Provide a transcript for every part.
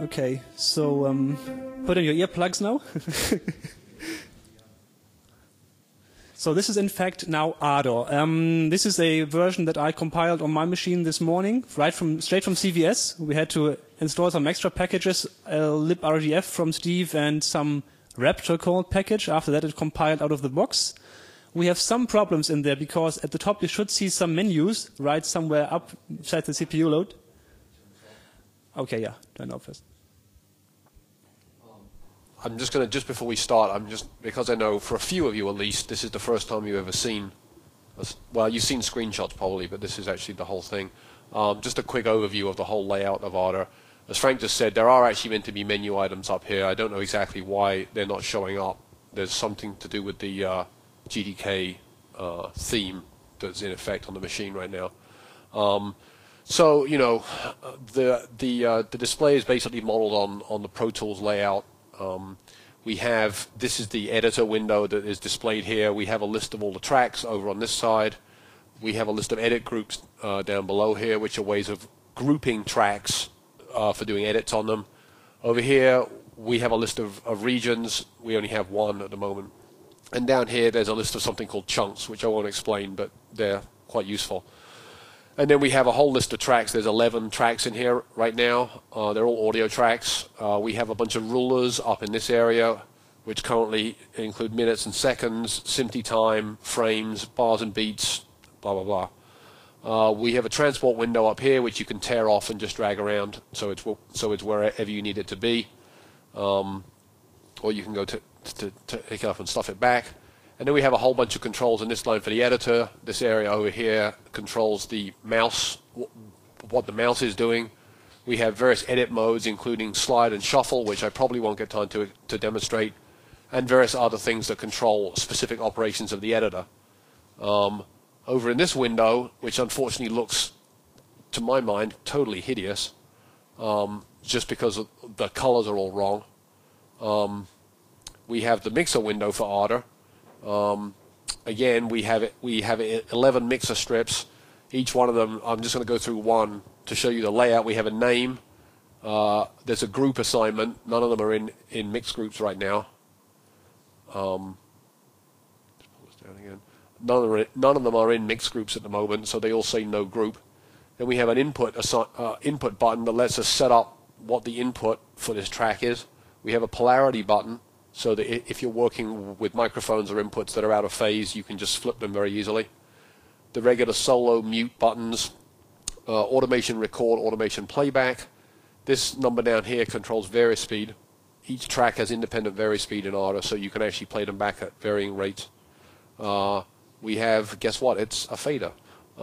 Okay, so put in your earplugs now. So this is in fact now Ardor. This is a version that I compiled on my machine this morning, straight from CVS. We had to install some extra packages, librdf from Steve and some Raptor code package. After that it compiled out of the box. We have some problems in there because at the top you should see some menus right somewhere up beside the CPU load. Okay, yeah, turn off first. I'm just going to, just before we start, because I know for a few of you at least, this is the first time you've ever seen, well, you've seen screenshots probably, but this is actually the whole thing. Just a quick overview of the whole layout of Ardor. As Frank just said, there are actually meant to be menu items up here. I don't know exactly why they're not showing up. There's something to do with the GTK theme that's in effect on the machine right now. So, you know, the display is basically modeled on the Pro Tools layout. This is the editor window that is displayed here. We have a list of all the tracks over on this side. We have a list of edit groups down below here, which are ways of grouping tracks for doing edits on them. Over here, we have a list of regions. We only have one at the moment. And down here, there's a list of something called chunks, which I won't explain, but they're quite useful. And then we have a whole list of tracks. There's 11 tracks in here right now. They're all audio tracks. We have a bunch of rulers up in this area, which currently include minutes and seconds, SMPTE time, frames, bars and beats, blah, blah, blah. We have a transport window up here, which you can tear off and just drag around, so it's wherever you need it to be. Or you can go to pick it up and stuff it back. And then we have a whole bunch of controls in this line for the editor. This area over here controls the mouse, what the mouse is doing. We have various edit modes, including slide and shuffle, which I probably won't get time to demonstrate, and various other things that control specific operations of the editor. Over in this window, which unfortunately looks, to my mind, totally hideous, just because the colors are all wrong. We have the mixer window for Ardor. Again, we have 11 mixer strips. Each one of them, I'm just going to go through one to show you the layout. We have a name. There's a group assignment. None of them are in mixed groups right now. Just pull this down again. None of them are in mixed groups at the moment, so they all say no group. Then we have an input button that lets us set up what the input for this track is. We have a polarity button, so that if you're working with microphones or inputs that are out of phase, you can just flip them very easily. The regular solo mute buttons, automation record, automation playback. This number down here controls vari speed. Each track has independent vari speed in Ardor, so you can actually play them back at varying rates. We have, guess what, it's a fader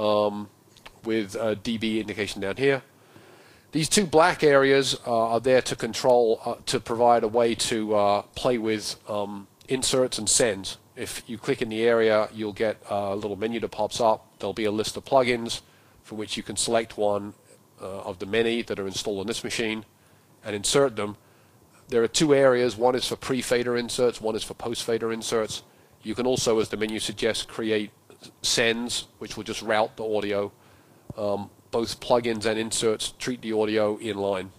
with a dB indication down here. These two black areas are there to control, to provide a way to play with inserts and sends. If you click in the area, you'll get a little menu that pops up. There'll be a list of plugins for which you can select one of the many that are installed on this machine and insert them. There are two areas. One is for pre-fader inserts, one is for post-fader inserts. You can also, as the menu suggests, create sends, which will just route the audio. Both plugins and inserts treat the audio in line.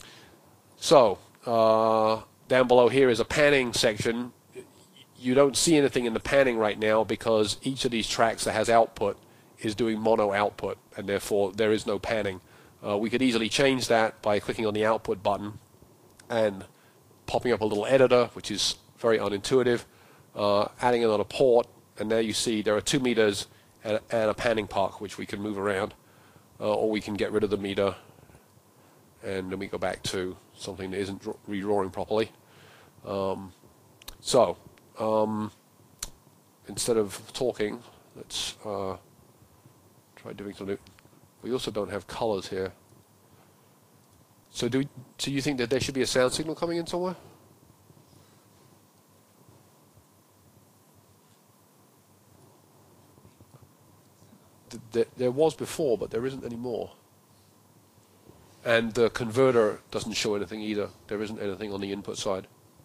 So, down below here is a panning section. You don't see anything in the panning right now because each of these tracks that has output is doing mono output, and therefore there is no panning. We could easily change that by clicking on the output button and popping up a little editor, which is very unintuitive, adding another port, and there you see there are 2 meters and a panning puck, which we can move around. Or we can get rid of the meter, and then we go back to something that isn't redrawing properly. Instead of talking, let's try doing something. We also don't have colors here. So do you think that there should be a sound signal coming in somewhere? There was before, but there isn't anymore. And the converter doesn't show anything either. There isn't anything on the input side.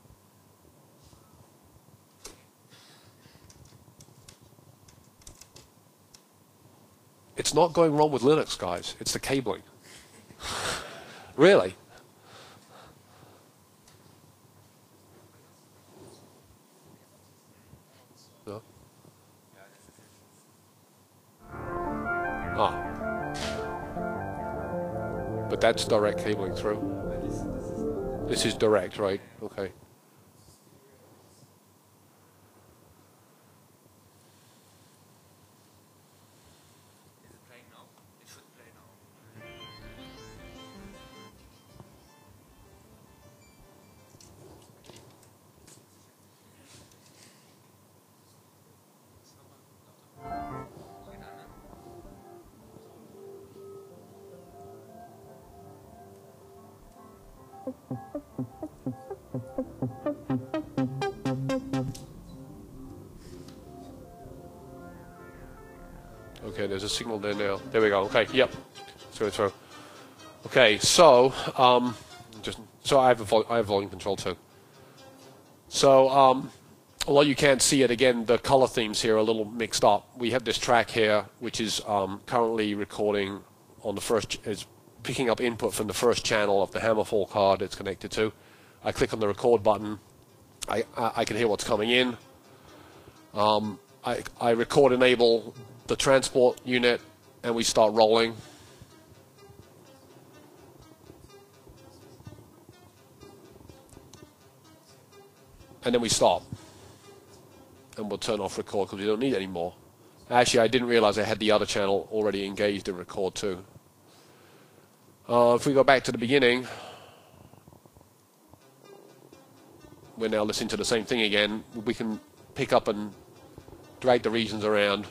It's not going wrong with Linux, guys. It's the cabling. Really? But that's direct cabling through. This is direct, right? Okay. Okay, there's a signal there now. There we go. Okay, yep. Let's go through. Okay, so I have volume control too. So although you can't see it again, the color themes here are a little mixed up. We have this track here, which is currently recording on the first, is picking up input from the first channel of the Hammerfall card it's connected to. I click on the record button. I can hear what's coming in. I record enable the transport unit, and we start rolling. And then we stop. And we'll turn off record because we don't need it anymore. Actually, I didn't realize I had the other channel already engaged in record too. If we go back to the beginning, we're now listening to the same thing again. We can pick up and drag the regions around.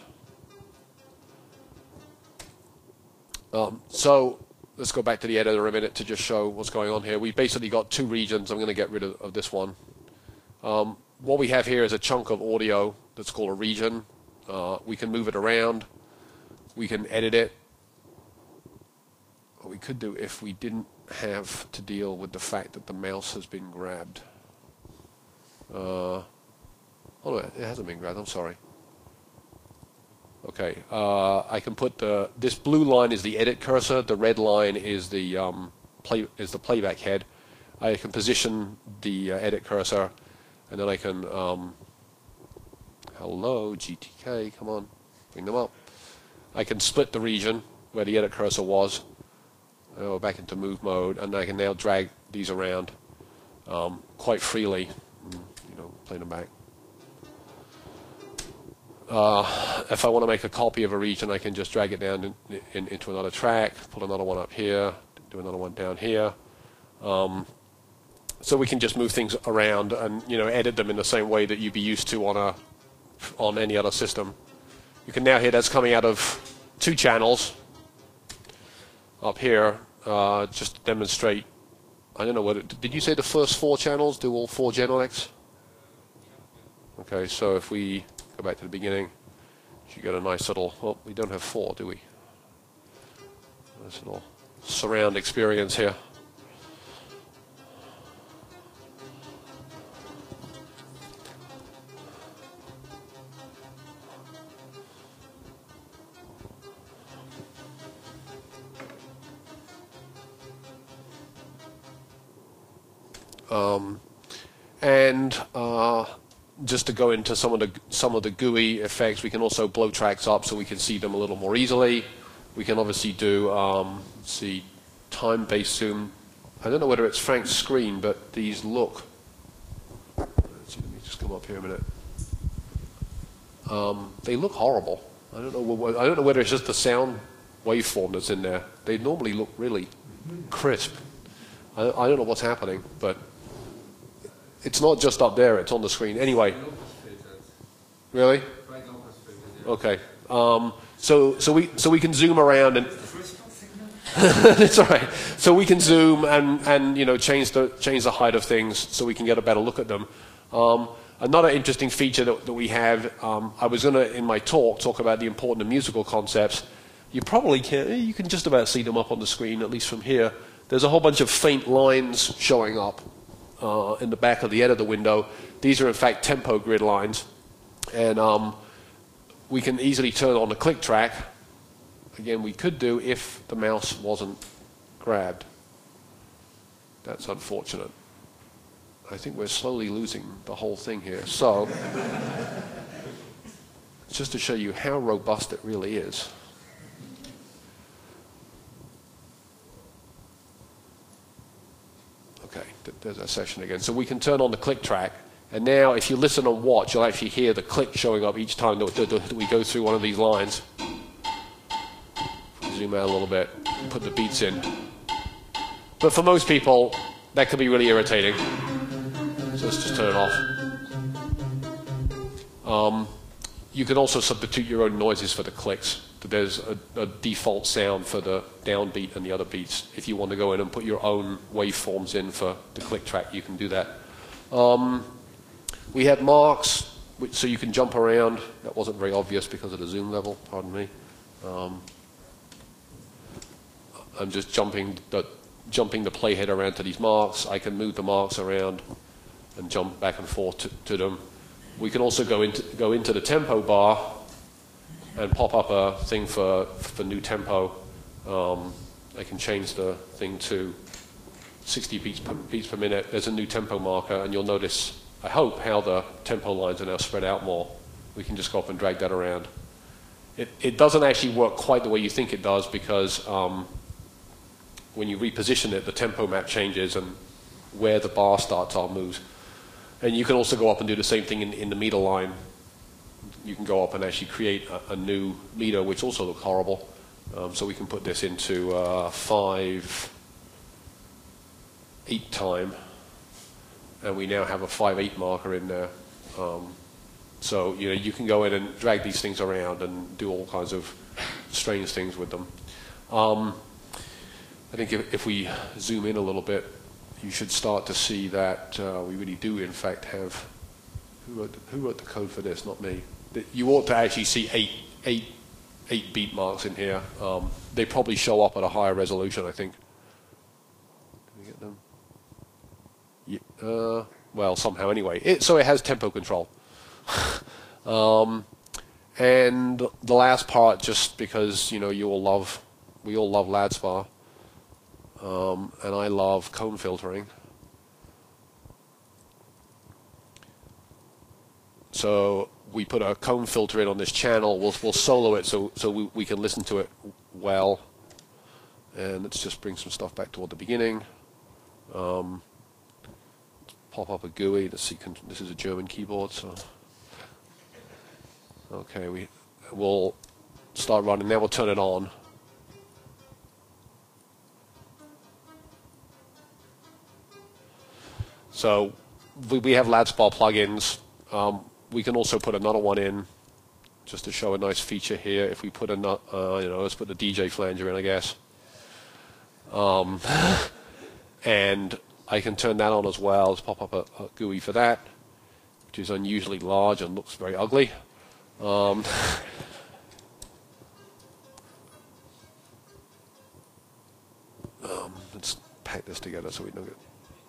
So let's go back to the editor a minute to just show what's going on here. We've basically got two regions. I'm going to get rid of this one. What we have here is a chunk of audio that's called a region. We can move it around. We can edit it. What we could do if we didn't have to deal with the fact that the mouse has been grabbed. Oh no, it hasn't been grabbed. I'm sorry. Okay, I can put this blue line is the edit cursor. The red line is the playback head. I can position the edit cursor, and then I can hello GTK, come on, bring them up. I can split the region where the edit cursor was. We're back into move mode, and I can now drag these around quite freely. Play them back. If I want to make a copy of a region, I can just drag it down into another track, put another one up here, do another one down here. So we can just move things around and edit them in the same way that you'd be used to on any other system. You can now hear that's coming out of two channels up here, just to demonstrate. I don't know what did you say the first four channels do all four Genelecs? Okay, so if we go back to the beginning, you get a nice little, well, we don't have four, do we? Nice little surround experience here. Just to go into some of the GUI effects, we can also blow tracks up so we can see them a little more easily. We can obviously do time-based zoom. I don't know whether it's Frank's screen, but these look. Let's see, let me just come up here a minute. They look horrible. I don't know whether it's just the sound waveform that's in there. They normally look really crisp. I don't know what's happening, but it's not just up there, it's on the screen. Anyway. Really? Okay. So we can zoom around and it's all right. So we can zoom and change the height of things so we can get a better look at them. Another interesting feature that we have, I was going to in my talk about the important musical concepts. You can just about see them up on the screen, at least from here. There's a whole bunch of faint lines showing up in the back of the editor window. These are in fact tempo grid lines, and we can easily turn on the click track. Again, we could do if the mouse wasn't grabbed. That's unfortunate. I think we're slowly losing the whole thing here. So, just to show you how robust it really is. Okay, there's that session again. So we can turn on the click track. And now if you listen and watch, you'll actually hear the click showing up each time that we go through one of these lines. Zoom out a little bit, put the beats in. But for most people, that can be really irritating. So let's just turn it off. You can also substitute your own noises for the clicks. There's a default sound for the downbeat and the other beats. If you want to go in and put your own waveforms in for the click track, you can do that. We had marks, so you can jump around. That wasn't very obvious because of the zoom level, pardon me. I'm just jumping the playhead around to these marks. I can move the marks around and jump back and forth to them. We can also go into the tempo bar and pop up a thing for new tempo. I can change the thing to 60 beats per minute. There's a new tempo marker, and you'll notice, I hope, how the tempo lines are now spread out more. We can just go up and drag that around. It doesn't actually work quite the way you think it does, because when you reposition it, the tempo map changes and where the bar starts are moves. And you can also go up and do the same thing in the meter line. You can go up and actually create a new meter, which also looks horrible. So we can put this into 5/8 time. And we now have a 5/8 marker in there. So you can go in and drag these things around and do all kinds of strange things with them. I think if we zoom in a little bit, you should start to see that we really do, in fact, have... Who wrote the code for this? Not me. You ought to actually see eight beat marks in here. They probably show up at a higher resolution, I think. Can we get them? Yeah, well, somehow anyway. So it has tempo control. And the last part, just because we all love LADSPAR. And I love cone filtering. So we put a cone filter in on this channel. We'll solo it so we can listen to it well. And let's just bring some stuff back toward the beginning. Pop up a GUI. Let's see. This is a German keyboard, so okay. We'll start running. Now we'll turn it on. So we have LADSPAR plugins. We can also put another one in, just to show a nice feature here. If we put let's put the DJ flanger in, I guess. And I can turn that on as well. Let's pop up a GUI for that, which is unusually large and looks very ugly. Let's pack this together so we don't get...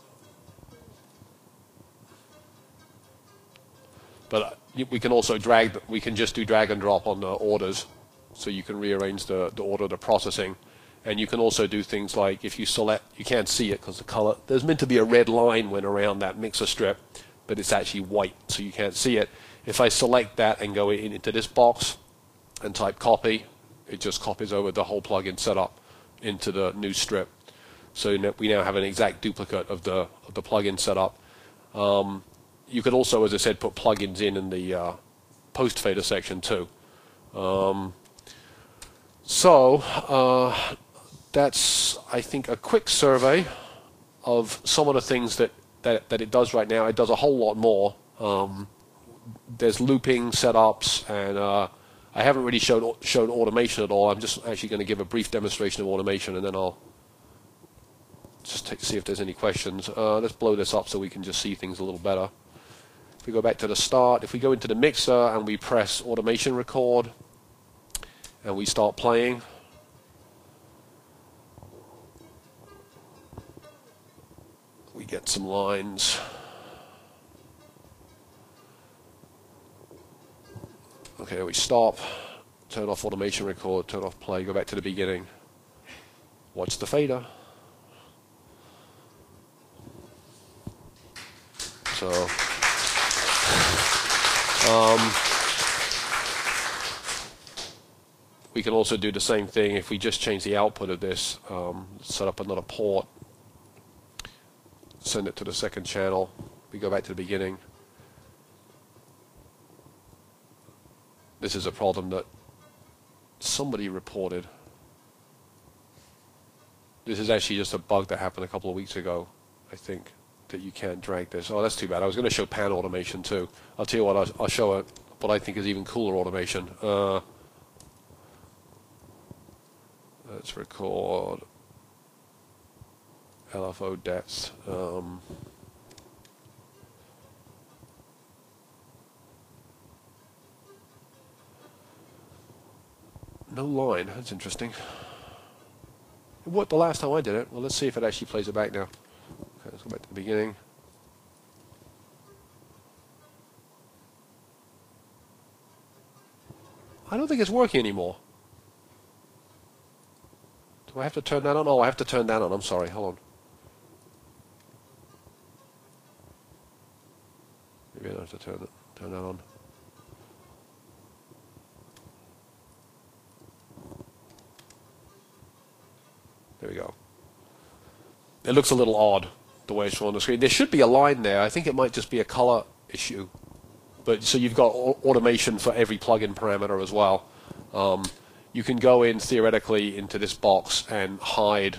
But we can also we can just do drag and drop on the orders, so you can rearrange the order of the processing. And you can also do things like, if you select, you can't see it because the color, there's meant to be a red line went around that mixer strip, but it's actually white, so you can't see it. If I select that and go into this box and type copy, it just copies over the whole plugin setup into the new strip. So we now have an exact duplicate of the plugin setup. You could also, as I said, put plugins in the post fader section too. That's, I think, a quick survey of some of the things that it does right now. It does a whole lot more. There's looping setups, and I haven't really shown automation at all. I'm just actually going to give a brief demonstration of automation, and then I'll just see if there's any questions. Let's blow this up so we can just see things a little better. If we go back to the start, if we go into the mixer and we press automation record and we start playing, we get some lines. Okay, we stop, turn off automation record, turn off play, go back to the beginning, watch the fader. So we can also do the same thing if we just change the output of this, set up another port. send it to the second channel. We go back to the beginning. This is a problem that somebody reported. This is actually just a bug that happened a couple of weeks ago, I think, that you can't drag this. Oh, that's too bad. I was going to show pan automation too. I'll tell you what, I'll show what I think is even cooler automation. Let's record LFO depth. No line, that's interesting. It worked the last time I did it. Well, let's see if it actually plays it back now. Okay, let's go back to the beginning. I don't think it's working anymore. Do I have to turn that on? Oh, I have to turn that on. I'm sorry. Hold on. Maybe I don't have to turn that on. There we go. It looks a little odd the way it's shown on the screen. There should be a line there. I think it might just be a color issue. But so you've got automation for every plugin parameter as well. You can go in theoretically into this box and hide,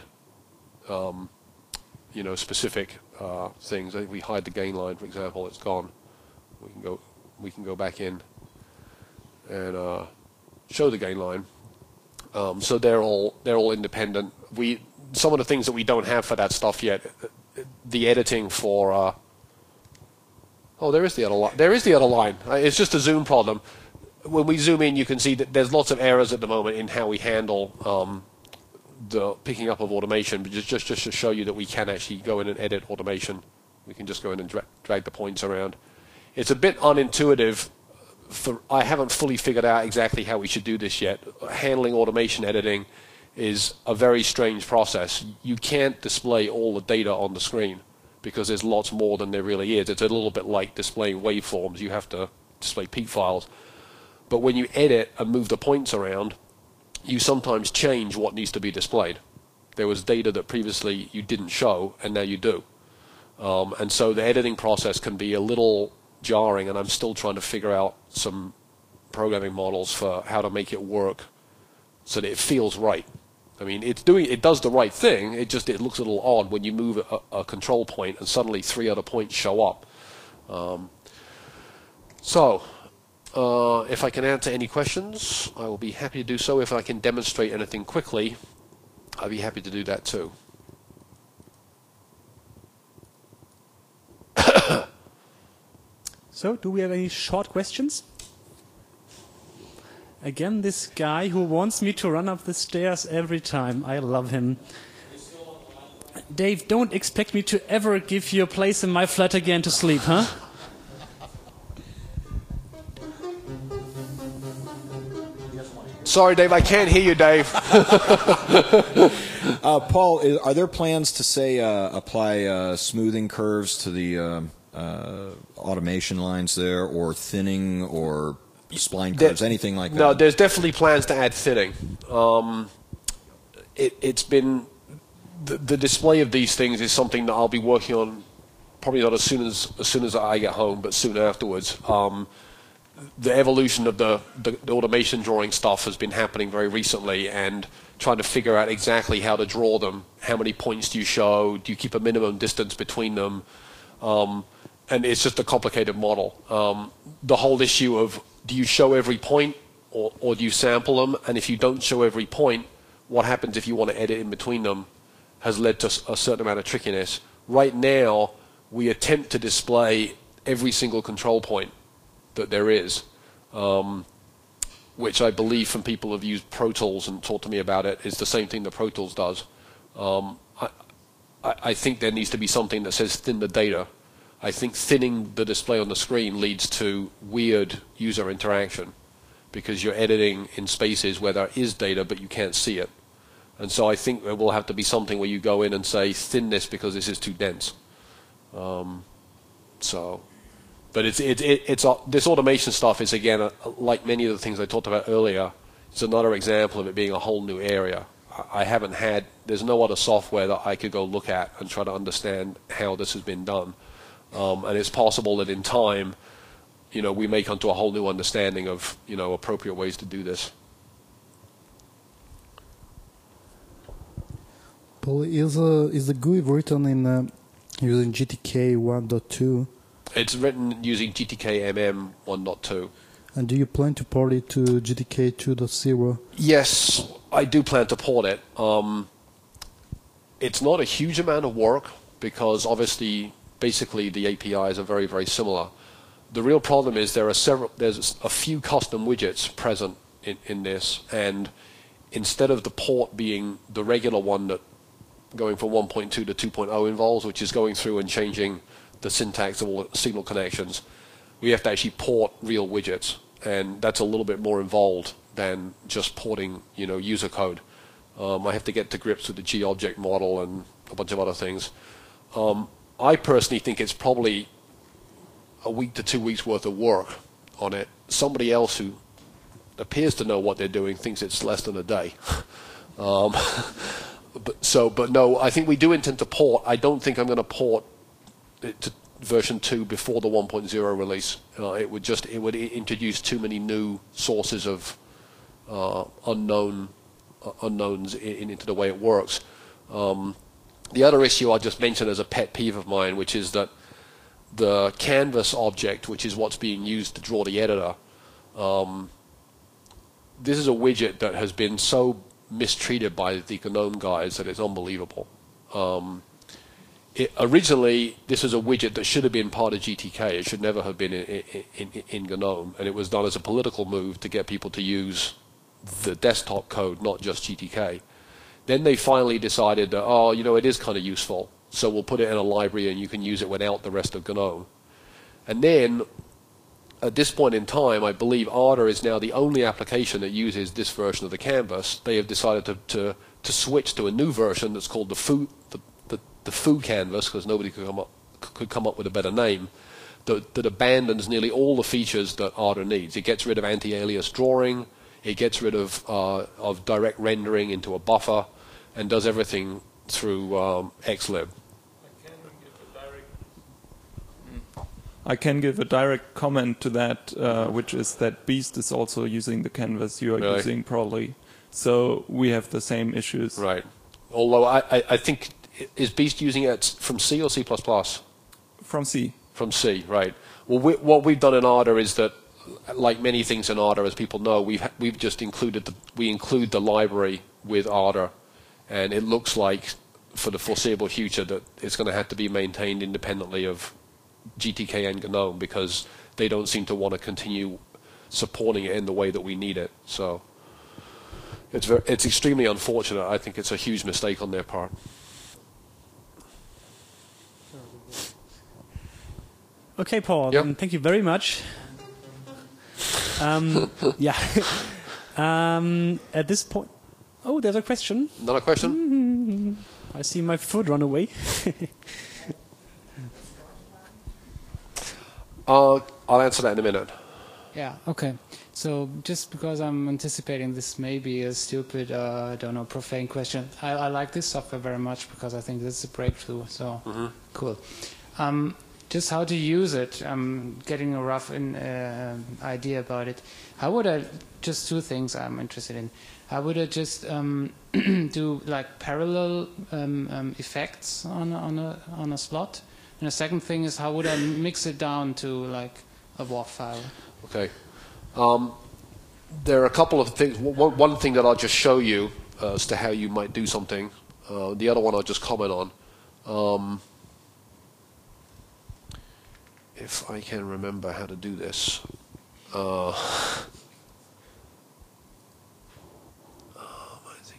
specific things. If we hide the gain line, for example, it's gone. We can go back in and show the gain line. So they're all independent. Some of the things that we don't have for that stuff yet, the editing for. Oh, there is the other line. There is the other line. It's just a zoom problem. When we zoom in, you can see that there's lots of errors at the moment in how we handle the picking up of automation. But just to show you that we can actually go in and edit automation, we can just go in and drag the points around. It's a bit unintuitive. I haven't fully figured out exactly how we should do this yet. Handling automation editing is a very strange process. You can't display all the data on the screen because there's lots more than there really is. It's a little bit like displaying waveforms. You have to display peak files. But when you edit and move the points around, you sometimes change what needs to be displayed. There was data that previously you didn't show, and now you do. And so the editing process can be a little jarring, and I'm still trying to figure out some programming models for how to make it work so that it feels right. I mean, it does the right thing. It looks a little odd when you move a control point and suddenly 3 other points show up. If I can answer any questions, I will be happy to do so. If I can demonstrate anything quickly, I'll be happy to do that too. So, do we have any short questions? Again, this guy who wants me to run up the stairs every time. I love him. Dave, don't expect me to ever give you a place in my flat again to sleep, huh? Sorry, Dave, I can't hear you, Dave. Paul, are there plans to, say, apply smoothing curves to the automation lines there, or thinning, or spline curves, anything like that? No, there's definitely plans to add thinning. It's been the display of these things is something that I'll be working on, probably not as soon as I get home, but soon afterwards. The evolution of the automation drawing stuff has been happening very recently, and trying to figure out exactly how to draw them. How many points do you show? Do you keep a minimum distance between them? And it's just a complicated model. The whole issue of, do you show every point or do you sample them? And if you don't show every point, what happens if you want to edit in between them has led to a certain amount of trickiness. Right now, we attempt to display every single control point that there is, which I believe from people who have used Pro Tools and talked to me about it is the same thing that Pro Tools does. I think there needs to be something that says thin the data. I think thinning the display on the screen leads to weird user interaction because you're editing in spaces where there is data but you can't see it. And so I think there will have to be something where you go in and say thin this because this is too dense. But this automation stuff is, again, like many of the things I talked about earlier, it's another example of it being a whole new area. I haven't had, there's no other software that I could go look at and try to understand how this has been done. And it's possible that in time, we may come to a whole new understanding of, appropriate ways to do this. Paul, is the GUI written in using GTK 1.2? It's written using GTK MM 1.2. And do you plan to port it to GTK 2.0? Yes, I do plan to port it. It's not a huge amount of work because obviously, basically, the APIs are very, very similar. The real problem is there's a few custom widgets present in this, and instead of the port being the regular one that going from 1.2 to 2.0 involves, which is going through and changing the syntax of all the signal connections, we have to actually port real widgets, and that's a little bit more involved than just porting, user code. I have to get to grips with the G-object model and a bunch of other things. I personally think it's probably a week to 2 weeks worth of work on it. Somebody else who appears to know what they're doing thinks it's less than a day. But no, I think we do intend to port. I don't think I'm going to port it to version 2 before the 1.0 release. It would introduce too many new sources of unknowns into the way it works. The other issue I'll just mention as a pet peeve of mine, which is that the canvas object, which is what's being used to draw the editor, this is a widget that has been so mistreated by the GNOME guys that it's unbelievable. Originally, this was a widget that should have been part of GTK. It should never have been in GNOME, and it was done as a political move to get people to use the desktop code, not just GTK. Then they finally decided that, it is kind of useful, so we'll put it in a library and you can use it without the rest of GNOME. And then, at this point in time, I believe Ardour is now the only application that uses this version of the canvas. They have decided to switch to a new version that's called the Foo canvas, because nobody could come up with a better name, that abandons nearly all the features that Ardour needs. It gets rid of anti-alias drawing, it gets rid of direct rendering into a buffer, and does everything through Xlib. I can give a direct comment to that, which is that Beast is also using the canvas you are using probably. So we have the same issues. Right. Although I think, is Beast using it from C or C++? From C. From C, right. Well, what we've done in Ardour is that, like many things in Ardour, as people know, we've just include the library with Ardour, and it looks like for the foreseeable future that it's going to have to be maintained independently of GTK and GNOME, because they don't seem to want to continue supporting it in the way that we need it. So it's extremely unfortunate. I think it's a huge mistake on their part. Okay, Paul. Yep. Thank you very much. Yeah. At this point, there's a question. Another question? I see my foot run away. I'll answer that in a minute. Yeah, okay. So just because I'm anticipating this may be a stupid, profane question, I like this software very much because I think this is a breakthrough, so cool. Just how to use it, I'm getting a rough idea about it. How would I, just two things I'm interested in. How would I just do like parallel effects on a slot? And the second thing is, how would I mix it down to like a WAV file? Okay. There are a couple of things. One thing that I'll just show you as to how you might do something. The other one I'll just comment on. If I can remember how to do this. I think.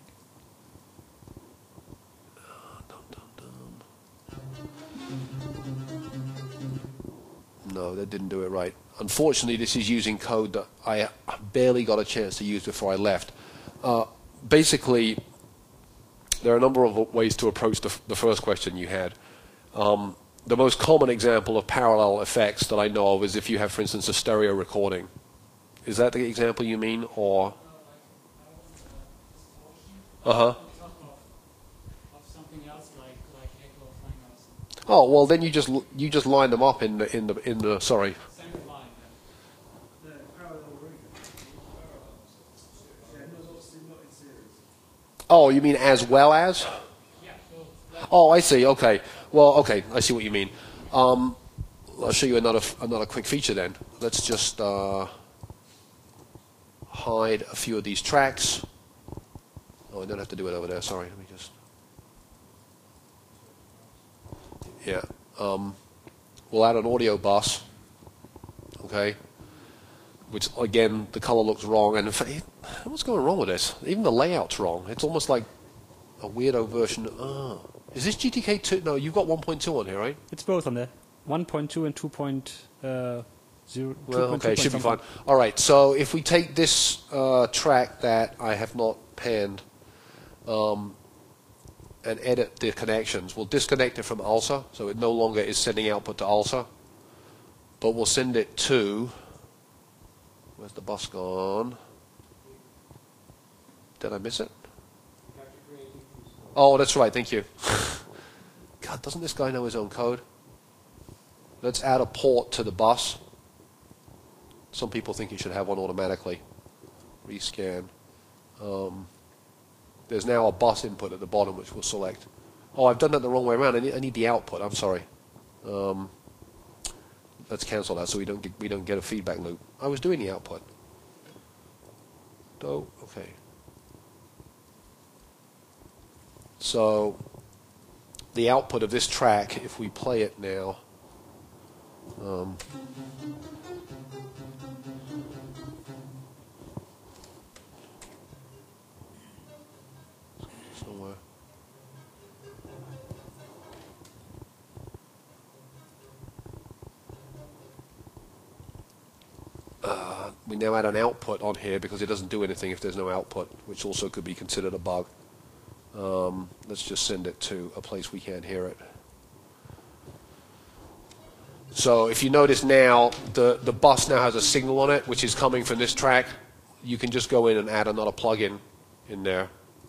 No, that didn't do it right. Unfortunately, this is using code that I barely got a chance to use before I left. Basically, there are a number of ways to approach the first question you had. The most common example of parallel effects that I know of is if you have, for instance, a stereo recording. Is that the example you mean, or? Uh-huh. Of something else like Echo or Fine. Oh, well, then you just line them up in the sorry. Same line. Oh, you mean as well as? Yeah. Oh, I see. Okay. Well, okay. I see what you mean. I'll show you another quick feature then. Let's just hide a few of these tracks. Oh, I don't have to do it over there. Sorry. Let me just. Yeah. We'll add an audio bus. Okay. Which again, the color looks wrong, and in fact, what's going wrong with this? Even the layout's wrong. It's almost like a weirdo version. Oh. Is this GTK 2? No, you've got 1.2 on here, right? It's both on there. 1.2 and 2.0. Well, okay, should be fine. All right, so if we take this track that I have not panned and edit the connections, we'll disconnect it from ALSA, so it no longer is sending output to ALSA, but we'll send it to... Where's the bus gone? Did I miss it? Oh, that's right, thank you. God, doesn't this guy know his own code? Let's add a port to the bus. Some people think you should have one automatically. Rescan. There's now a bus input at the bottom which we'll select. Oh, I've done that the wrong way around. I need the output. I'm sorry. Let's cancel that so we don't get a feedback loop. I was doing the output. Oh, okay. So the output of this track, if we play it now, somewhere. We now add an output on here because it doesn't do anything if there's no output, which also could be considered a bug. Let's just send it to a place we can't hear it. So if you notice now, the bus now has a signal on it, which is coming from this track. You can just go in and add another plugin in there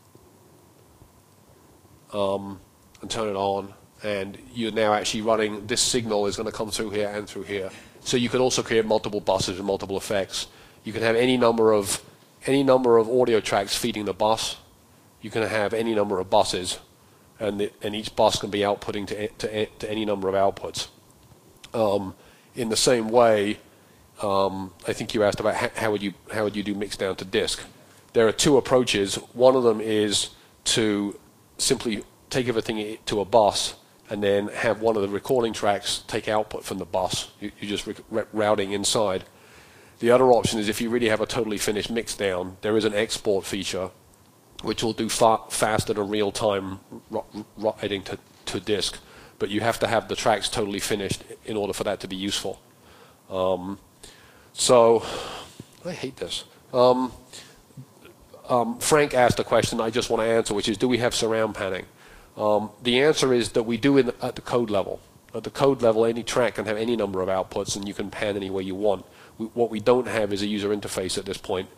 and turn it on, and you're now actually running, this signal is going to come through here and through here. So you can also create multiple buses and multiple effects. You can have any number of audio tracks feeding the bus. You can have any number of buses, and each bus can be outputting to any number of outputs. In the same way, I think you asked about how would you do mix down to disk. There are two approaches. One of them is to simply take everything to a bus and then have one of the recording tracks take output from the bus. You're just routing inside. The other option is if you really have a totally finished mix down, there is an export feature which will do faster than real-time writing to disk. But you have to have the tracks totally finished in order for that to be useful. So, I hate this. Frank asked a question I just want to answer, which is, do we have surround panning? The answer is that we do at the code level. At the code level, any track can have any number of outputs, and you can pan any way you want. What we don't have is a user interface at this point.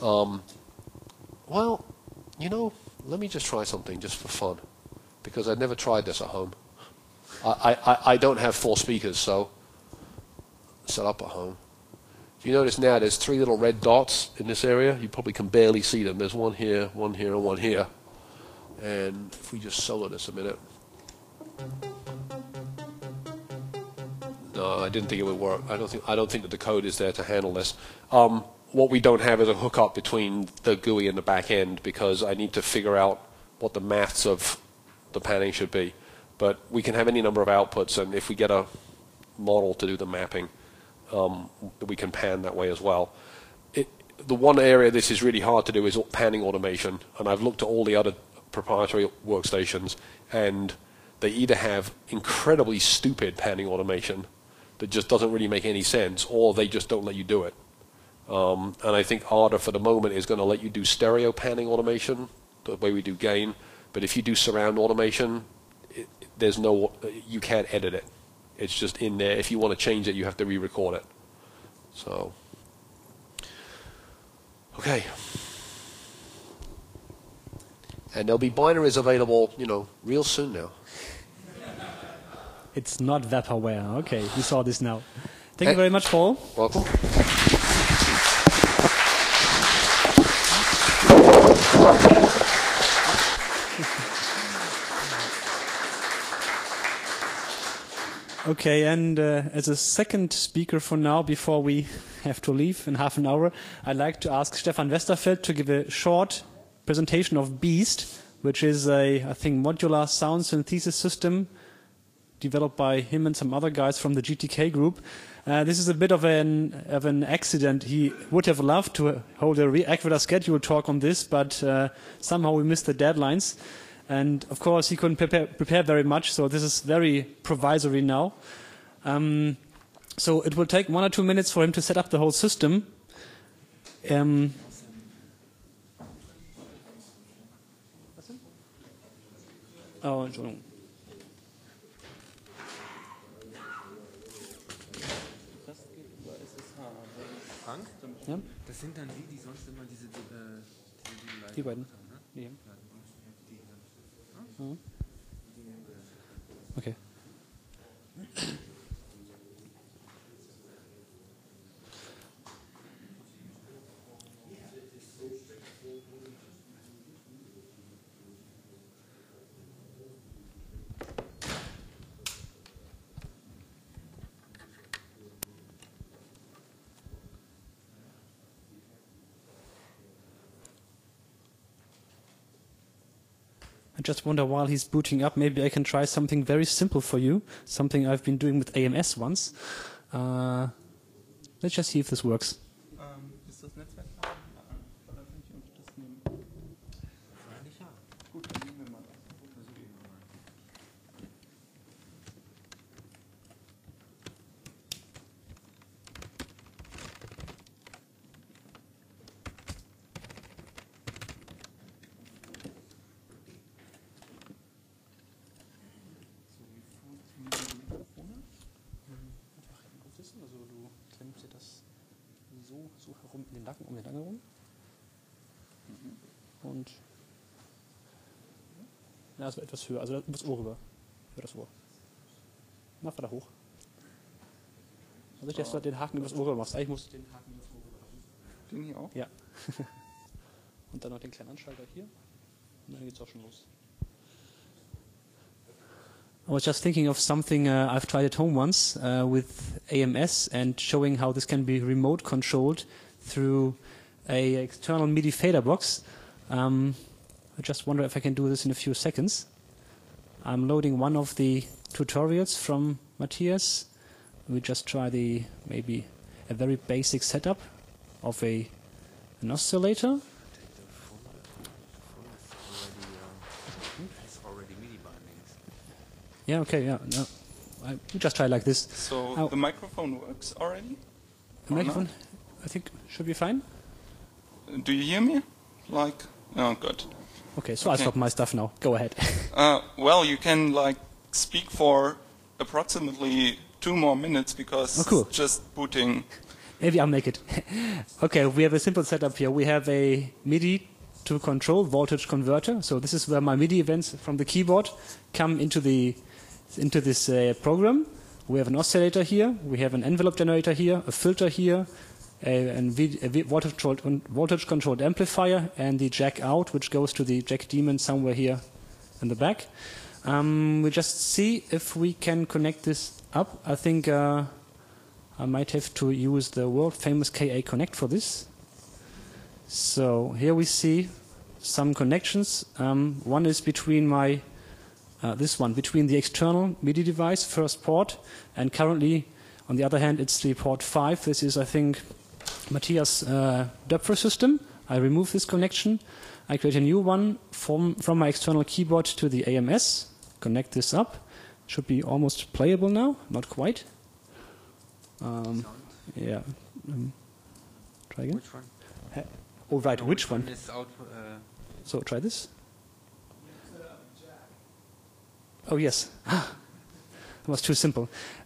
Well, you know, let me just try something just for fun, because I've never tried this at home. I don't have 4 speakers, so set up at home. If you notice now, there's 3 little red dots in this area. You probably can barely see them. There's one here, and one here. And if we just solo this a minute. No, I didn't think it would work. I don't think that the code is there to handle this. What we don't have is a hookup between the GUI and the back end, because I need to figure out what the maths of the panning should be. But we can have any number of outputs, and if we get a model to do the mapping, we can pan that way as well. The one area this is really hard to do is panning automation, and I've looked at all the other proprietary workstations, and they either have incredibly stupid panning automation that just doesn't really make any sense, or they just don't let you do it. And I think ARDA for the moment is going to let you do stereo panning automation, the way we do gain, but if you do surround automation, you can't edit it. It's just in there. If you want to change it, you have to re-record it. So, okay. And there'll be binaries available, real soon now. It's not vaporware. Okay, we saw this now. Thank you very much, Paul. Welcome. Okay, and as a second speaker for now, before we have to leave in half an hour, I'd like to ask Stefan Westerfeld to give a short presentation of Beast, which is a, I think, modular sound synthesis system developed by him and some other guys from the GTK group. This is a bit of an accident. He would have loved to hold a regular scheduled talk on this, but somehow we missed the deadlines. And of course, he couldn't prepare very much, so this is very provisory now. So it will take 1 or 2 minutes for him to set up the whole system. Oh, Entschuldigung. Frank? Ja? Das sind dann die sonst immer diese Die beiden. Die. Okay. I just wonder while he's booting up, maybe I can try something very simple for you, something I've been doing with AMS once. Let's just see if this works. Ist das Netzwerk da? Oder kann ich uns das nehmen? Freilich ja. Gut, dann nehmen wir mal das. Also du klemmst dir das so herum in den Nacken, um den Nacken herum. Und ja, also etwas höher, also das Ohr rüber. Über das Ohr. Mach weiter hoch. Also nicht, dass du den Haken übers Ohr rüber machst. Eigentlich musst du den Haken übers Ohr rüber machen. Den hier auch? Ja. Und dann noch den kleinen Anschalter hier. Und dann geht's auch schon los. I was just thinking of something I've tried at home once with AMS and showing how this can be remote controlled through a external MIDI fader box. I just wonder if I can do this in a few seconds. I'm loading one of the tutorials from Matthias. We just try maybe a very basic setup of an oscillator. Yeah, okay, yeah. No, we just try like this. So the microphone works already? The microphone, I think, should be fine. Do you hear me? Oh, good. Okay, so I'll stop my stuff now. Go ahead. Well, you can speak for approximately 2 more minutes because cool. it's just booting. Maybe I'll make it. Okay, we have a simple setup here. We have a MIDI to control voltage converter. So this is where my MIDI events from the keyboard come into this program. We have an oscillator here. We have an envelope generator here, a filter here, a voltage-controlled amplifier, and the jack out, which goes to the jack daemon somewhere here in the back. We just see if we can connect this up. I think I might have to use the world-famous KA Connect for this. So here we see some connections. One is between between the external MIDI device, first port, and currently, on the other hand, it's the port 5. This is, I think, Matthias' Doepfer system. I remove this connection. I create a new one from my external keyboard to the AMS. Connect this up. Should be almost playable now. Not quite. Yeah. Try again. Which one? Oh, right. No, which one? Is out, So try this. Oh, yes. It was too simple.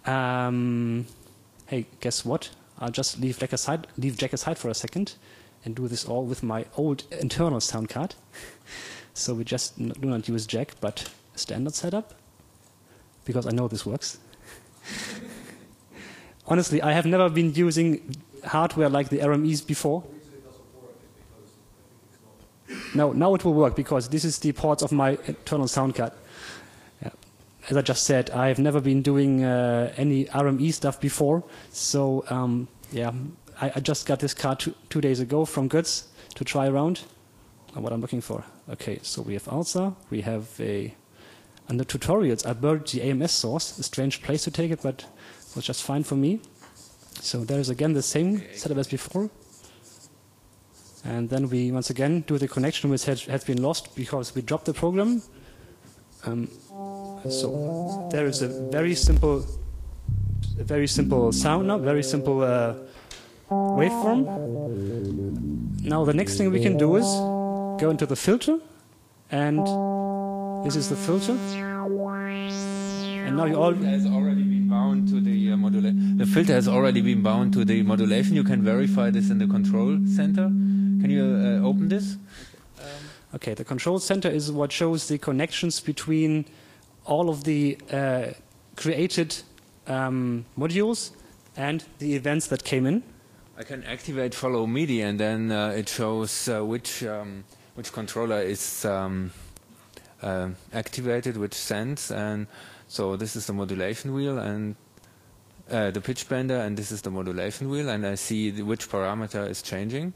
Hey, guess what? I'll just leave Jack aside for a second and do this all with my old internal sound card. So we just do not use jack, but a standard setup, because I know this works. Honestly, I have never been using hardware like the RMEs before. No, now it will work because this is the ports of my internal sound card. Yeah. As I just said, I've never been doing any RME stuff before. So yeah, I just got this card 2 days ago from Götz to try around. What I'm looking for. Okay, so we have ALSA. We have under tutorials, I buried the AMS source. A strange place to take it, but it was just fine for me. So there is again the same setup as before. And then we once again do the connection which has been lost because we dropped the program. So there is a very simple sound now, very simple waveform. Now the next thing we can do is go into the filter, and this is the filter. And now you all has already been bound to the modulation. The filter has already been bound to the modulation. You can verify this in the control center. Can you open this? Okay, the control center is what shows the connections between all of the created modules and the events that came in. I can activate follow MIDI, and then it shows which controller is activated, which sends, and so this is the modulation wheel and the pitch bender, and this is the modulation wheel, and I see which parameter is changing.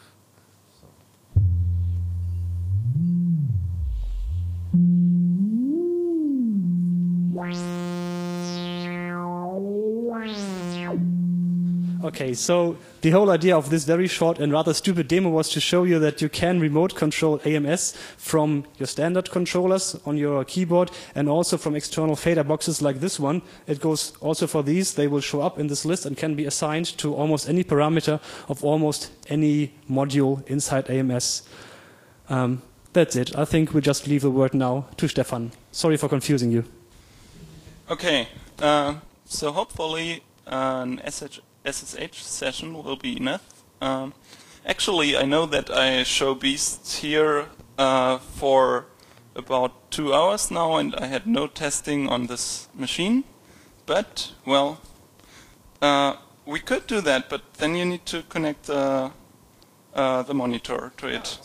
Okay, so the whole idea of this very short and rather stupid demo was to show you that you can remote control AMS from your standard controllers on your keyboard and also from external fader boxes like this one. It goes also for these. They will show up in this list and can be assigned to almost any parameter of almost any module inside AMS. That's it. I think we just leave the word now to Stefan. Sorry for confusing you. Okay, so hopefully an SSH session will be enough. Actually, I know that I show Beast here for about 2 hours now, and I had no testing on this machine. But, well, we could do that, but then you need to connect the monitor to it.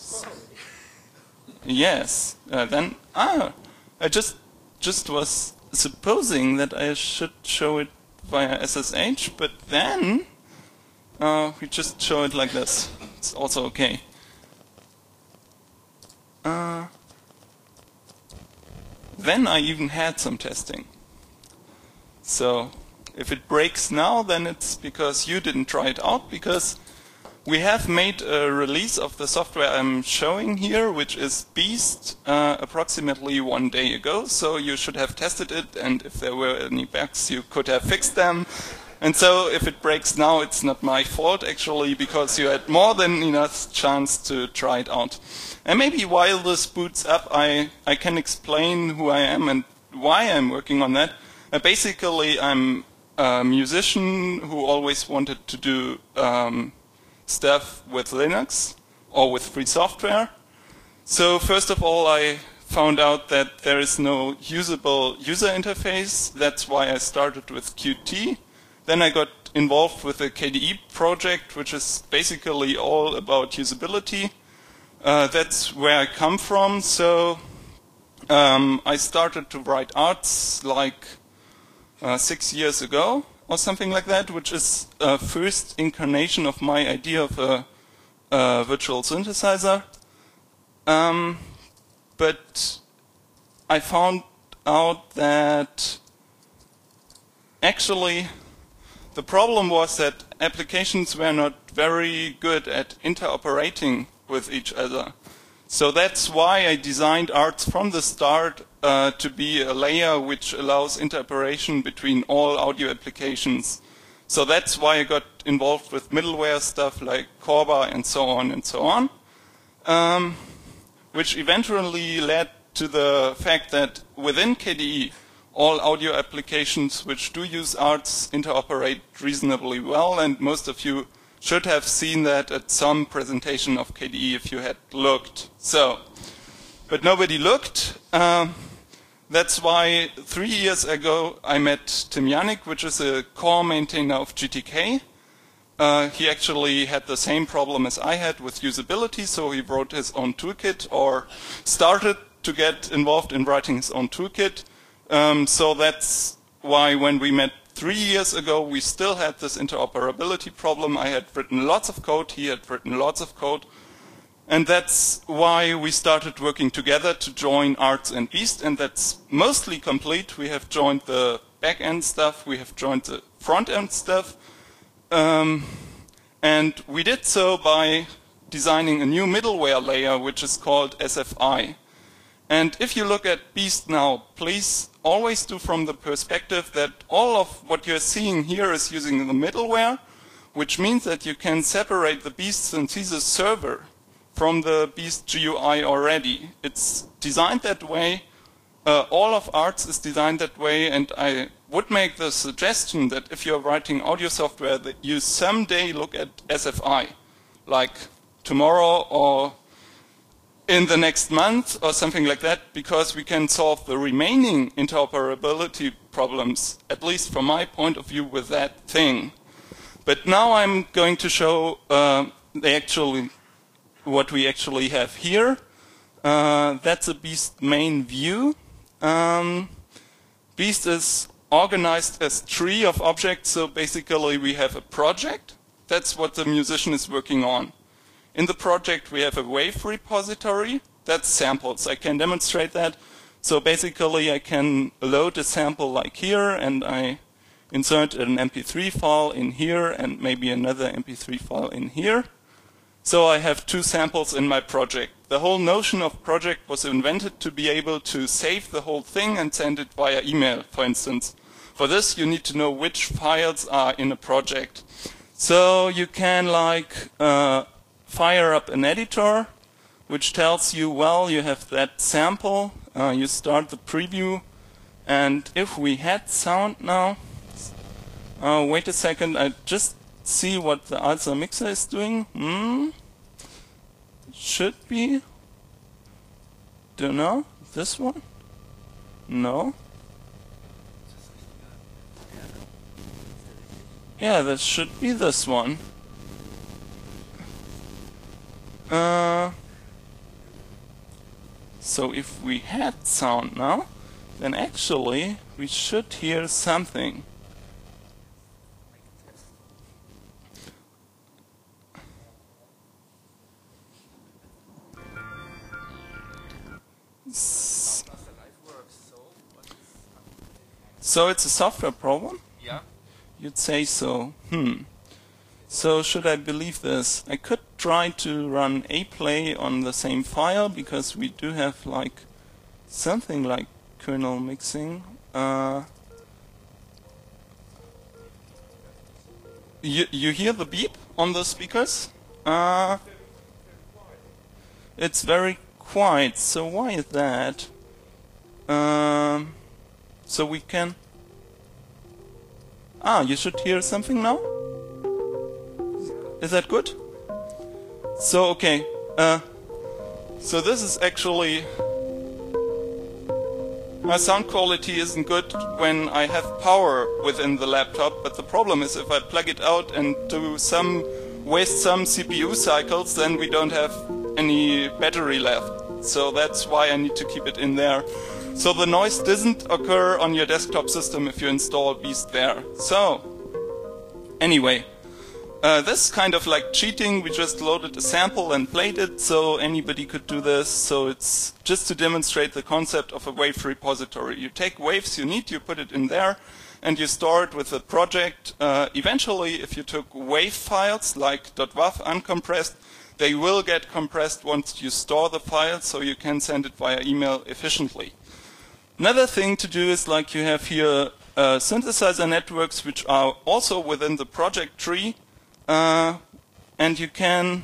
Yes, then, I just was supposing that I should show it via SSH, but then we just show it like this. It's also okay. Then I even had some testing. So if it breaks now, then it's because you didn't try it out, because we have made a release of the software I'm showing here, which is Beast, approximately 1 day ago. So you should have tested it, and if there were any bugs, you could have fixed them. And so if it breaks now, it's not my fault, actually, because you had more than enough chance to try it out. And maybe while this boots up, I can explain who I am and why I'm working on that. Basically, I'm a musician who always wanted to do stuff with Linux or with free software. So first of all, I found out that there is no usable user interface. That's why I started with Qt. Then I got involved with the KDE project, which is basically all about usability. That's where I come from. So I started to write arts like 6 years ago, or something like that, which is a first incarnation of my idea of a virtual synthesizer. But I found out that actually the problem was that applications were not very good at interoperating with each other. So that's why I designed arts from the start to be a layer which allows interoperation between all audio applications. So that's why I got involved with middleware stuff like Corba and so on, which eventually led to the fact that within KDE, all audio applications which do use arts interoperate reasonably well, and most of you should have seen that at some presentation of KDE if you had looked. So but nobody looked. That's why 3 years ago I met Tim Janik, which is a core maintainer of GTK. He actually had the same problem as I had with usability, so he wrote his own toolkit, or started to get involved in writing his own toolkit. So that's why when we met 3 years ago, we still had this interoperability problem. I had written lots of code, he had written lots of code. And that's why we started working together to join Arts and Beast, and that's mostly complete. We have joined the back-end stuff, we have joined the front-end stuff, and we did so by designing a new middleware layer, which is called SFI. And if you look at Beast now, please always do from the perspective that all of what you're seeing here is using the middleware, which means that you can separate the Beast Synthesis server from the Beast GUI already. It's designed that way. All of Arts is designed that way, and I would make the suggestion that if you're writing audio software, that you someday look at SFI, like tomorrow or in the next month or something like that, because we can solve the remaining interoperability problems, at least from my point of view, with that thing. But now I'm going to show what we actually have here. That's a Beast main view. Beast is organized as tree of objects, so basically we have a project. That's what the musician is working on. In the project we have a wave repository. That's samples. I can demonstrate that. So basically I can load a sample like here, and I insert an MP3 file in here and maybe another MP3 file in here. So I have two samples in my project. The whole notion of project was invented to be able to save the whole thing and send it via email, for instance. For this, you need to know which files are in a project. So you can fire up an editor, which tells you, well, you have that sample, you start the preview, and if we had sound now, wait a second, I just see what the Alza mixer is doing. Should be. Don't know. This one? No. Yeah, that should be this one. So if we had sound now, then actually we should hear something. So it's a software problem? Yeah. You'd say so. So should I believe this? I could try to run aplay on the same file, because we do have something like kernel mixing. You hear the beep on the speakers? It's very quiet. So why is that? So we can... you should hear something now? Is that good? So, okay. So this is actually... My sound quality isn't good when I have power within the laptop, but the problem is if I plug it out and waste some CPU cycles, then we don't have any battery left. So that's why I need to keep it in there. So the noise doesn't occur on your desktop system if you install Beast there. So, anyway, this is kind of like cheating. We just loaded a sample and played it, so anybody could do this. So it's just to demonstrate the concept of a wave repository. You take waves you need, you put it in there, and you store it with a project. Eventually, if you took wave files like .wav uncompressed, they will get compressed once you store the file, so you can send it via email efficiently. Another thing to do is you have here synthesizer networks, which are also within the project tree, and you can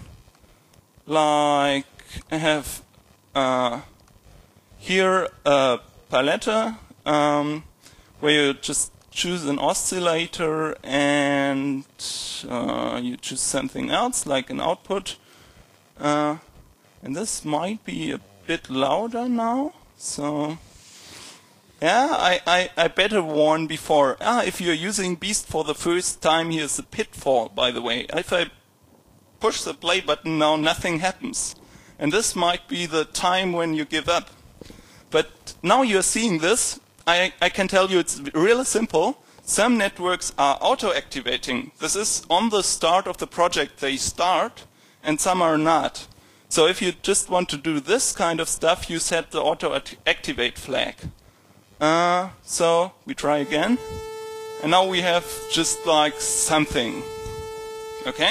have here a palette where you just choose an oscillator and you choose something else like an output, and this might be a bit louder now. So, yeah, I better warn before. If you're using Beast for the first time, here's the pitfall, by the way. If I push the play button now, nothing happens. And this might be the time when you give up. But now you're seeing this, I can tell you it's really simple. Some networks are auto-activating. This is on the start of the project they start, and some are not. So if you just want to do this kind of stuff, you set the auto-activate flag. So we try again. And now we have just like something. Okay?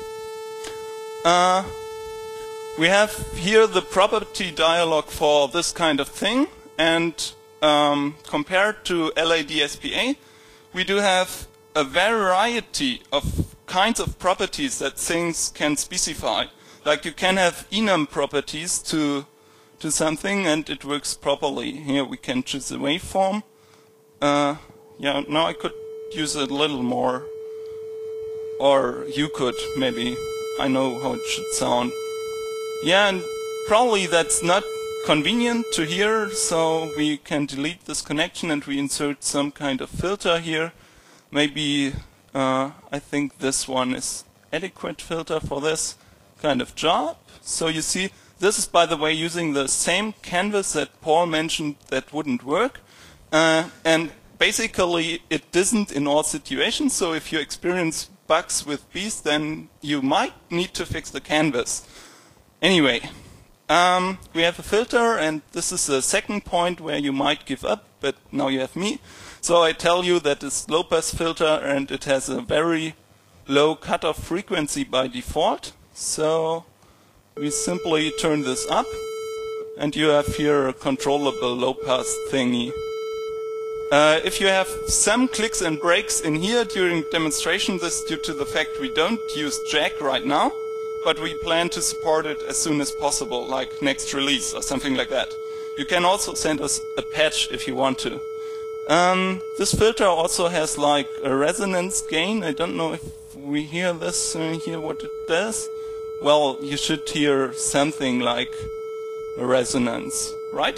We have here the property dialog for this kind of thing. And compared to LADSPA, we do have a variety of kinds of properties that things can specify. Like you can have enum properties to something and it works properly. Here we can choose a waveform. Yeah, now I could use a little more. Or you could, maybe. I know how it should sound. Yeah, and probably that's not convenient to hear, so we can delete this connection and we insert some kind of filter here. Maybe I think this one is adequate filter for this kind of job. So you see, this is, by the way, using the same canvas that Paul mentioned that wouldn't work. And basically, it doesn't in all situations. So if you experience bugs with Beast, then you might need to fix the canvas. Anyway, we have a filter, and this is the second point where you might give up, but now you have me. So I tell you that it's low-pass filter, and it has a very low cutoff frequency by default. So we simply turn this up, and you have here a controllable low-pass thingy. If you have some clicks and breaks in here during demonstration, this is due to the fact we don't use Jack right now, but we plan to support it as soon as possible, like next release or something like that. You can also send us a patch if you want to. This filter also has like a resonance gain. I don't know if we hear this, hear what it does. Well, you should hear something like a resonance, right?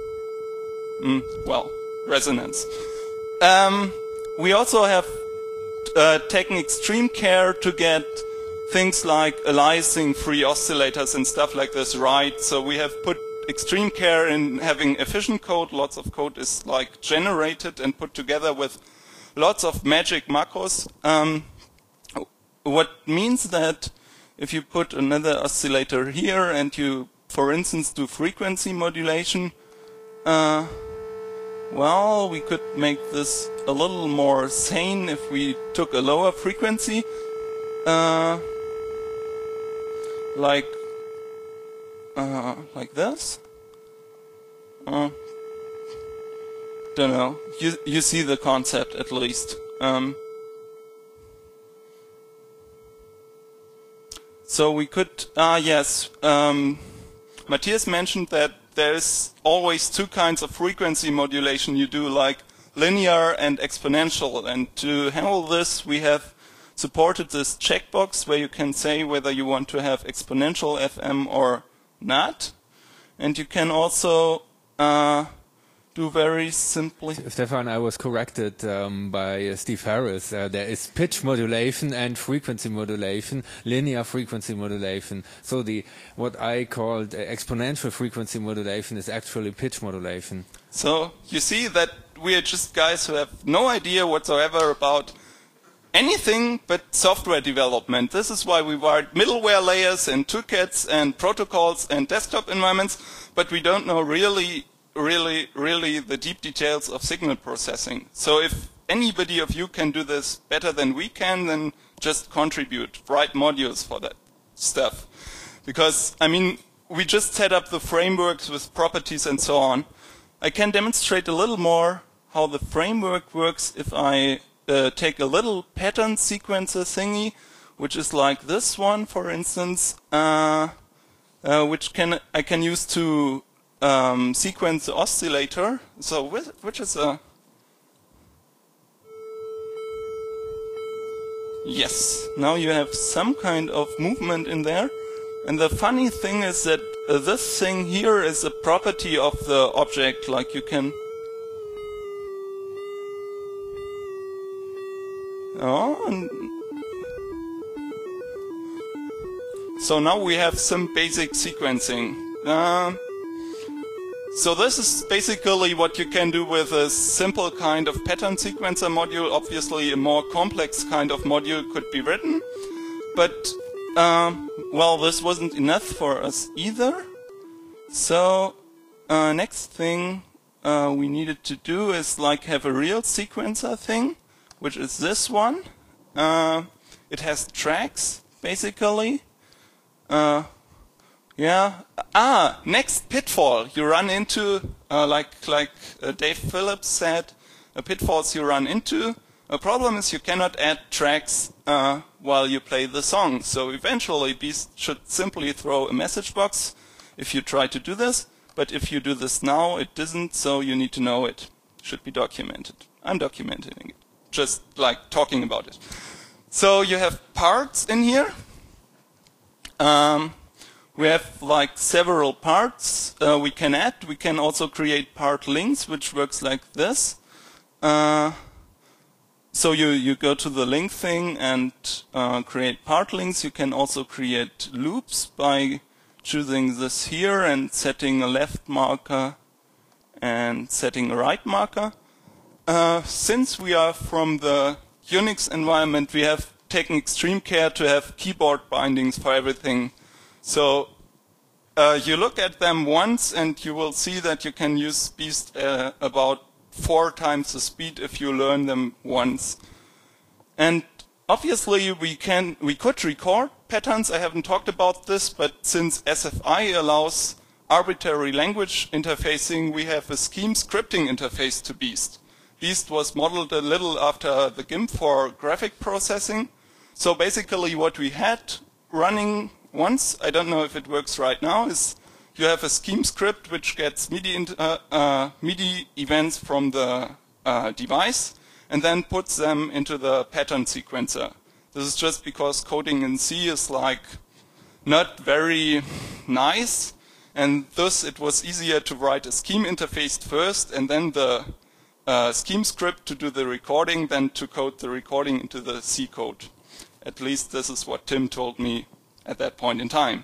Well, resonance. We also have taken extreme care to get things like aliasing free oscillators and stuff like this right. So we have put extreme care in having efficient code. Lots of code is like generated and put together with lots of magic macros. What means that if you put another oscillator here and you, for instance, do frequency modulation, well, we could make this a little more sane if we took a lower frequency. Like this. Don't know. You see the concept at least. So we could. Yes. Matthias mentioned that there's always two kinds of frequency modulation you do, like linear and exponential. And to handle this, we have supported this checkbox where you can say whether you want to have exponential FM or not. And you can also do very simply... Stefan, I was corrected by Steve Harris. There is pitch modulation and frequency modulation, linear frequency modulation. So what I called exponential frequency modulation is actually pitch modulation. So you see that we are just guys who have no idea whatsoever about anything but software development. This is why we write middleware layers and toolkits and protocols and desktop environments, but we don't know really the deep details of signal processing. So if anybody of you can do this better than we can, then just contribute, write modules for that stuff. Because, I mean, we just set up the frameworks with properties and so on. I can demonstrate a little more how the framework works if I take a little pattern sequencer thingy, which is like this one, for instance, which I can use to sequence the oscillator. So which is a... Yes, now you have some kind of movement in there. And the funny thing is that this thing here is a property of the object, like you can... So now we have some basic sequencing. So this is basically what you can do with a simple kind of pattern sequencer module. Obviously a more complex kind of module could be written, but well, this wasn't enough for us either. So next thing we needed to do is like have a real sequencer thing, which is this one. It has tracks basically. Next pitfall you run into, like Dave Phillips said, pitfalls you run into. A problem is you cannot add tracks while you play the song. So eventually Beast should simply throw a message box if you try to do this. But if you do this now, it doesn't, so you need to know it. Should be documented. I'm documenting it. Just like talking about it. So you have parts in here. We have like several parts we can add. We can also create part links, which works like this. So you go to the link thing and create part links. You can also create loops by choosing this here and setting a left marker and setting a right marker. Since we are from the Unix environment, we have taken extreme care to have keyboard bindings for everything. So you look at them once and you will see that you can use Beast about 4 times the speed if you learn them once. And obviously we could record patterns. I haven't talked about this, but since SFI allows arbitrary language interfacing, we have a scheme scripting interface to Beast. Beast was modeled a little after the GIMP for graphic processing. So basically what we had running once, I don't know if it works right now, is you have a scheme script which gets MIDI events from the device and then puts them into the pattern sequencer. This is just because coding in C is like not very nice, and thus it was easier to write a scheme interface first and then the scheme script to do the recording than to code the recording into the C code. At least this is what Tim told me at that point in time.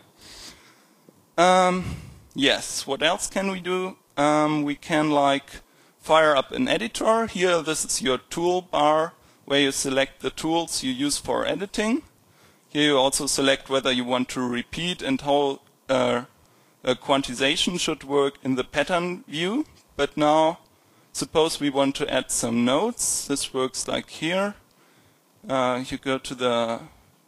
Yes, what else can we do? We can like fire up an editor. Here this is your toolbar where you select the tools you use for editing. Here you also select whether you want to repeat and how a quantization should work in the pattern view. But now suppose we want to add some nodes. This works like here. You go to the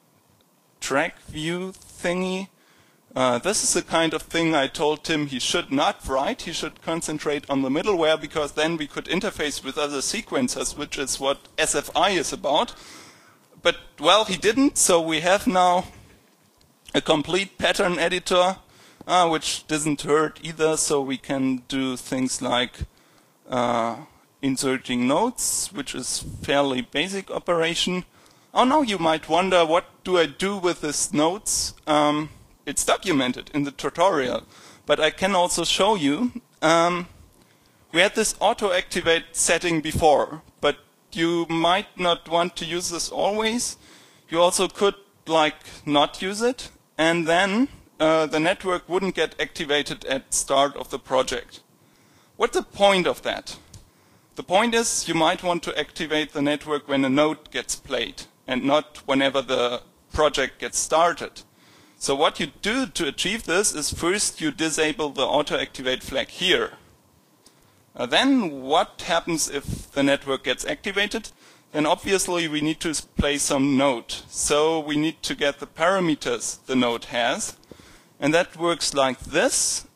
track view thingy. This is the kind of thing I told Tim he should not write. He should concentrate on the middleware, because then we could interface with other sequencers, which is what SFI is about. But, well, he didn't, so we have now a complete pattern editor, which doesn't hurt either, so we can do things like inserting nodes, which is fairly basic operation. Oh, now you might wonder, what do I do with these nodes? It's documented in the tutorial, but I can also show you. We had this auto-activate setting before, but you might not want to use this always. You also could like not use it, and then the network wouldn't get activated at start of the project. What's the point of that? The point is you might want to activate the network when a node gets played, and not whenever the project gets started. So what you do to achieve this is first you disable the auto-activate flag here. Then what happens if the network gets activated? Then obviously we need to play some node. So we need to get the parameters the node has. And that works like this.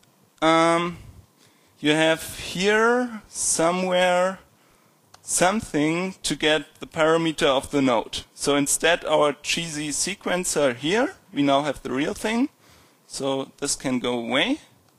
You have here somewhere something to get the parameter of the node. So instead our cheesy sequencer here, we now have the real thing. So this can go away.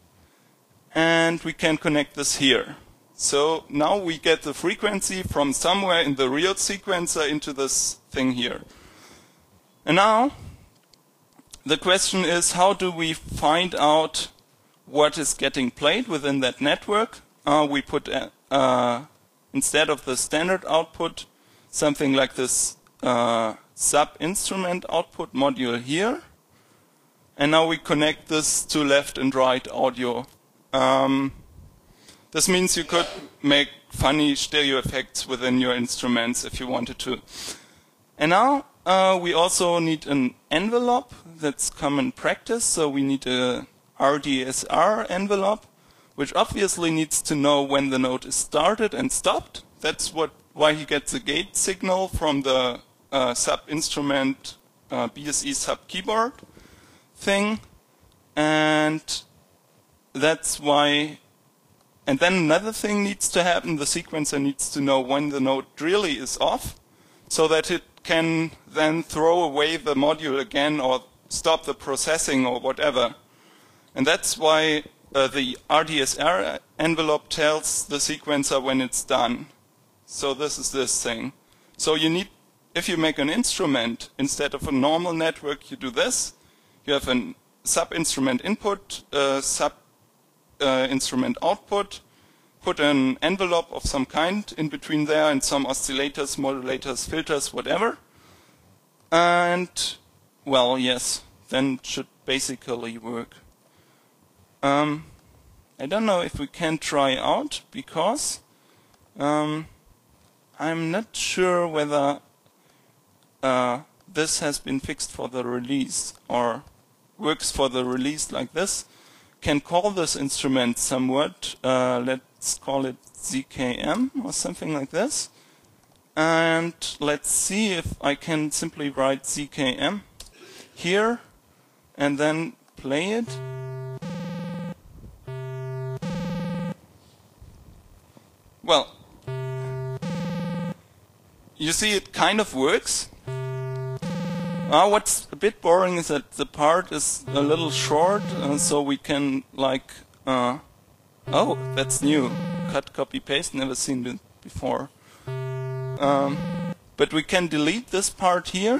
And we can connect this here. So now we get the frequency from somewhere in the real sequencer into this thing here. And now the question is, how do we find out what is getting played within that network. We put, instead of the standard output, something like this sub-instrument output module here. And now we connect this to left and right audio. This means you could make funny stereo effects within your instruments if you wanted to. And now we also need an envelope. That's common practice. So we need a RDSR envelope, which obviously needs to know when the note is started and stopped. That's why he gets a gate signal from the sub-instrument BSE sub-keyboard thing. And that's why... And then another thing needs to happen. The sequencer needs to know when the note really is off, so that it can then throw away the module again or stop the processing or whatever. And that's why the RDSR envelope tells the sequencer when it's done. So this is this thing. So you need, if you make an instrument, instead of a normal network, you do this. You have a sub-instrument input, sub-instrument output, put an envelope of some kind in between there and some oscillators, modulators, filters, whatever. And, well, yes, then it should basically work. I don't know if we can try out, because I'm not sure whether this has been fixed for the release or works for the release like this. Can call this instrument somewhat, let's call it ZKM or something like this. And let's see if I can simply write ZKM here and then play it. Well, you see it kind of works. What's a bit boring is that the part is a little short, so we can like, oh, that's new. Cut, copy, paste, never seen it before. But we can delete this part here.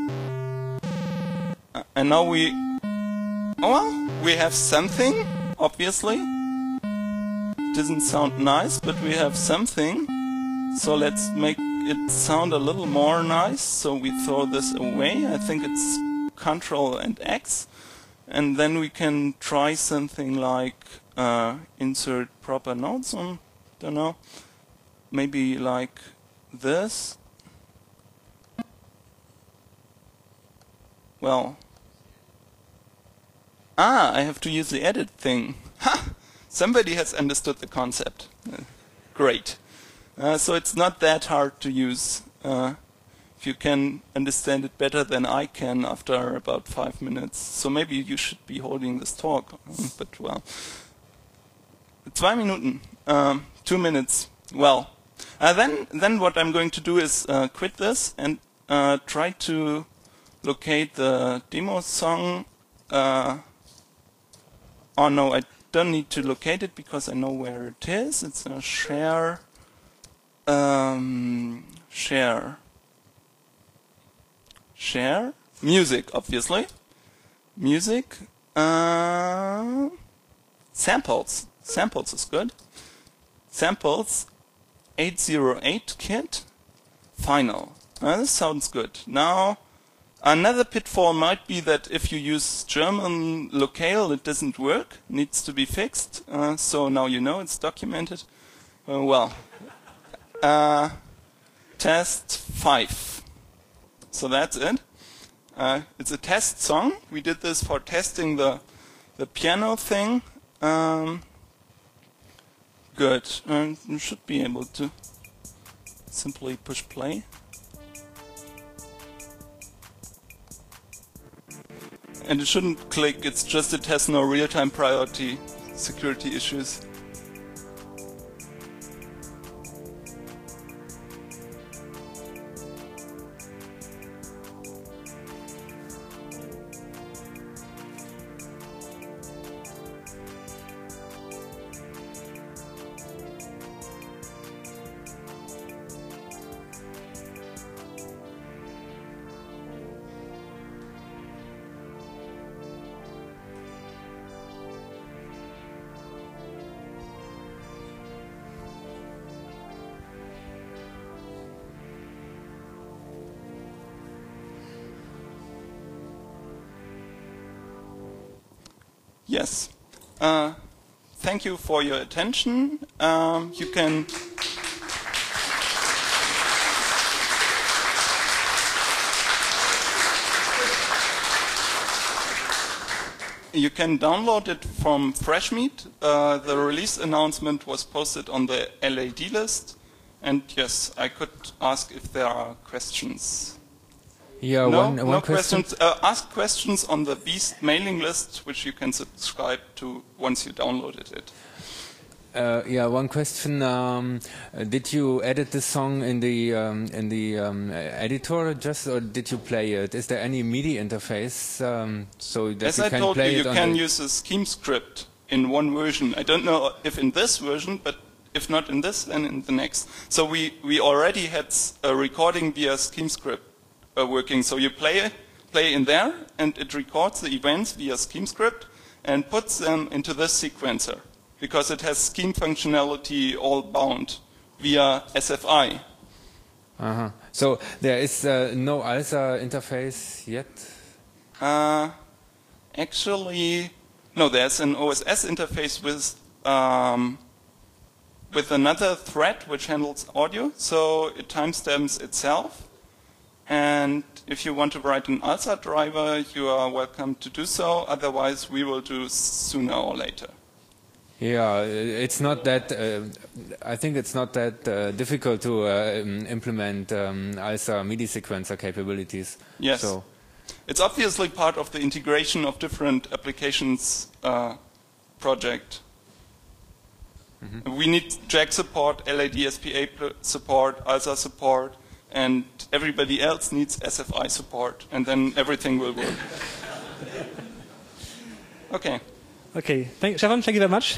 And now we, well, we have something, obviously. Doesn't sound nice, but we have something. So let's make it sound a little more nice. So we throw this away. I think it's Control and X. And then we can try something like insert proper notes on, don't know, maybe like this. Well, I have to use the edit thing. Ha! Somebody has understood the concept. Great. So it's not that hard to use. If you can understand it better than I can after about 5 minutes. So maybe you should be holding this talk. But well, 2 Minuten, 2 minutes. Well, then what I'm going to do is quit this and try to locate the demo song. Oh no, I don't need to locate it because I know where it is. It's a share. Share music, obviously. Music. Samples. Samples is good. Samples 808 kit. Final. This sounds good. Now, another pitfall might be that if you use German locale, it doesn't work. Needs to be fixed. So now you know it's documented. Test 5. So that's it. It's a test song. We did this for testing the piano thing. Good. You should be able to simply push play. And it shouldn't click, it's just it has no real-time priority security issues. Yes. Thank you for your attention. You can... You can download it from Freshmeat. The release announcement was posted on the LAD list. And yes, I could ask if there are questions. Yeah, no questions. Ask questions on the Beast mailing list, which you can subscribe to once you downloaded it. Yeah, one question. Did you edit the song in the editor just, or did you play it? Is there any MIDI interface so that As you I can told play you, it on can use a scheme script in one version. I don't know if in this version, but if not in this, then in the next. So we already had a recording via scheme script working. So you play in there, and it records the events via scheme script and puts them into this sequencer, because it has scheme functionality all bound via SFI. So there is no ALSA interface yet? Actually, no, there's an OSS interface with another thread which handles audio, so it timestamps itself. And if you want to write an ALSA driver, you are welcome to do so. Otherwise, we will do sooner or later. Yeah, it's not that. I think it's not that difficult to implement ALSA MIDI sequencer capabilities. Yes, so. It's obviously part of the integration of different applications project. We need jack support, LAD-SPA support, ALSA support, and everybody else needs SFI support, and then everything will work. Okay. Okay, Stefan, thank you very much.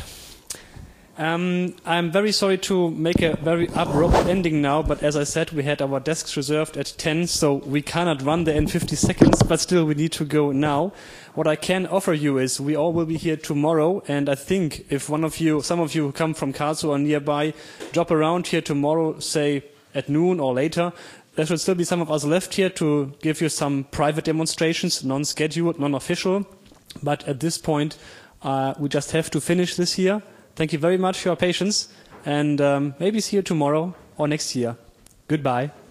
I'm very sorry to make a very abrupt ending now, but as I said, we had our desks reserved at 10, so we cannot run there in 50 seconds, but still we need to go now. What I can offer you is we all will be here tomorrow, and I think if some of you who come from Karlsruhe or nearby, drop around here tomorrow, say at noon or later, there should still be some of us left here to give you some private demonstrations, non-scheduled, non-official, but at this point, we just have to finish this here. Thank you very much for your patience, and maybe see you tomorrow or next year. Goodbye.